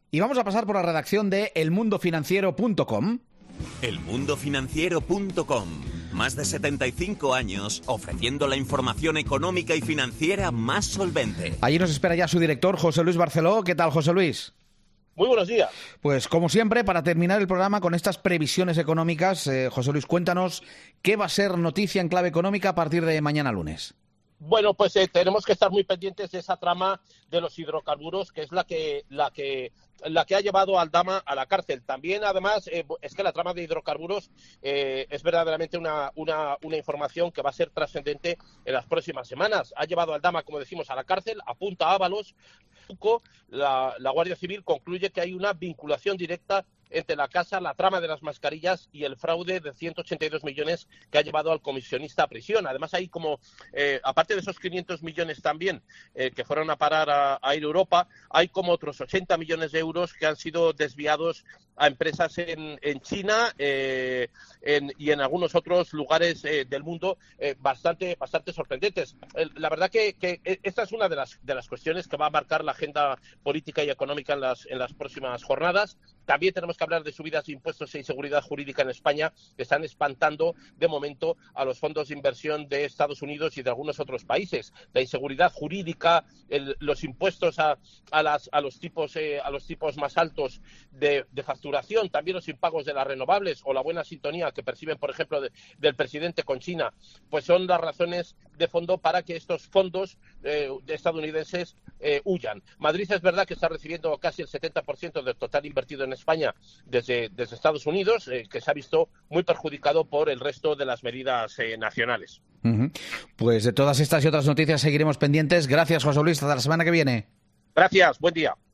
Y vamos a pasar por la redacción de elmundofinanciero.com. Elmundofinanciero.com. Más de 75 años ofreciendo la información económica y financiera más solvente. Allí nos espera ya su director, José Luis Barceló. ¿Qué tal, José Luis? Muy buenos días. Pues como siempre, para terminar el programa con estas previsiones económicas, José Luis, cuéntanos qué va a ser noticia en clave económica a partir de mañana lunes. Bueno, pues tenemos que estar muy pendientes de esa trama de los hidrocarburos, que es la que ha llevado a Aldama a la cárcel. También, además, es que la trama de hidrocarburos es verdaderamente una información que va a ser trascendente en las próximas semanas. Ha llevado a Aldama, como decimos, a la cárcel, apunta a Ábalos. La Guardia Civil concluye que hay una vinculación directa entre la trama de las mascarillas y el fraude de 182 millones que ha llevado al comisionista a prisión. Además, hay como, aparte de esos 500 millones también que fueron a parar a Air Europa, hay como otros 80 millones de euros que han sido desviados a empresas en China y en algunos otros lugares del mundo bastante sorprendentes. La verdad que esta es una de las cuestiones que va a marcar la agenda política y económica en las próximas jornadas. También tenemos que hablar de subidas de impuestos e inseguridad jurídica en España, que están espantando de momento a los fondos de inversión de Estados Unidos y de algunos otros países. La inseguridad jurídica, los impuestos a los tipos más altos de facturación, también los impagos de las renovables o la buena sintonía que perciben, por ejemplo, del presidente con China, pues son las razones de fondo para que estos fondos estadounidenses huyan. Madrid es verdad que está recibiendo casi el 70% del total invertido en España desde Estados Unidos, que se ha visto muy perjudicado por el resto de las medidas nacionales. Pues de todas estas y otras noticias seguiremos pendientes. Gracias, José Luis. Hasta la semana que viene. Gracias. Buen día.